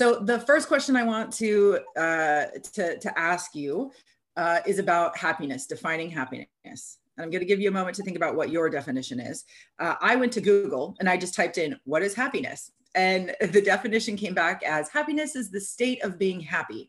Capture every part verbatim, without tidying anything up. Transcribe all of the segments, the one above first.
So the first question I want to uh, to, to ask you uh, is about happiness, defining happiness. And I'm going to give you a moment to think about what your definition is. Uh, I went to Google and I just typed in, what is happiness? And the definition came back as happiness is the state of being happy.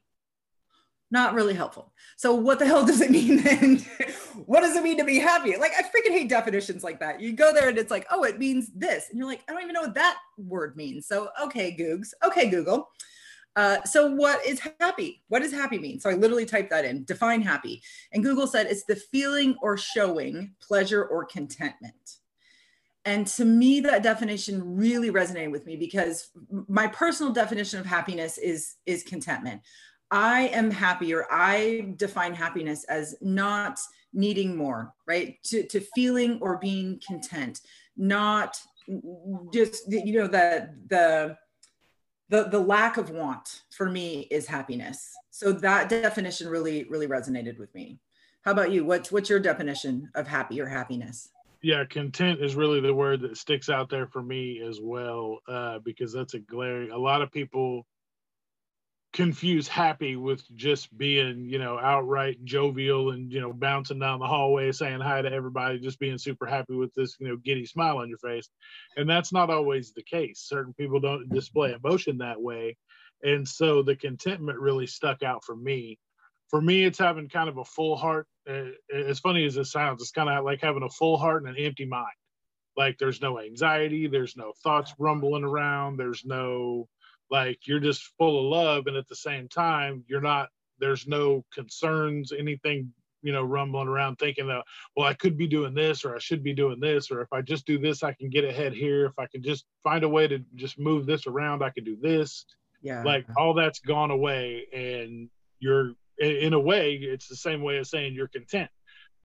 Not really helpful. So what the hell does it mean then? What does it mean to be happy? Like, I freaking hate definitions like that. You go there and it's like, oh, it means this. And you're like, I don't even know what that word means. So, okay, Googs. Okay, Google. Uh, so what is happy? What does happy mean? So I literally typed that in, define happy. And Google said it's the feeling or showing pleasure or contentment. And to me, that definition really resonated with me because my personal definition of happiness is, is contentment. I am happy, or I define happiness as not needing more, right? To, to feeling or being content, not just, you know, the, the, the, the lack of want for me is happiness. So that definition really, really resonated with me. How about you? What's, what's your definition of happy or happiness? Yeah, content is really the word that sticks out there for me as well, uh, because that's a glaring, a lot of people confuse happy with just being, you know, outright jovial and, you know, bouncing down the hallway, saying hi to everybody, just being super happy with this, you know, giddy smile on your face. And that's not always the case. Certain people don't display emotion that way. And so the contentment really stuck out for me. For me, it's having kind of a full heart. Uh, as funny as it sounds, it's kind of like having a full heart and an empty mind. Like there's no anxiety, there's no thoughts rumbling around, there's no, like, you're just full of love. And at the same time, you're not, there's no concerns, anything, you know, rumbling around thinking that, well, I could be doing this, or I should be doing this, or if I just do this, I can get ahead here. If I can just find a way to just move this around, I can do this. Yeah. Like all that's gone away. And you're, in a way, it's the same way as saying you're content.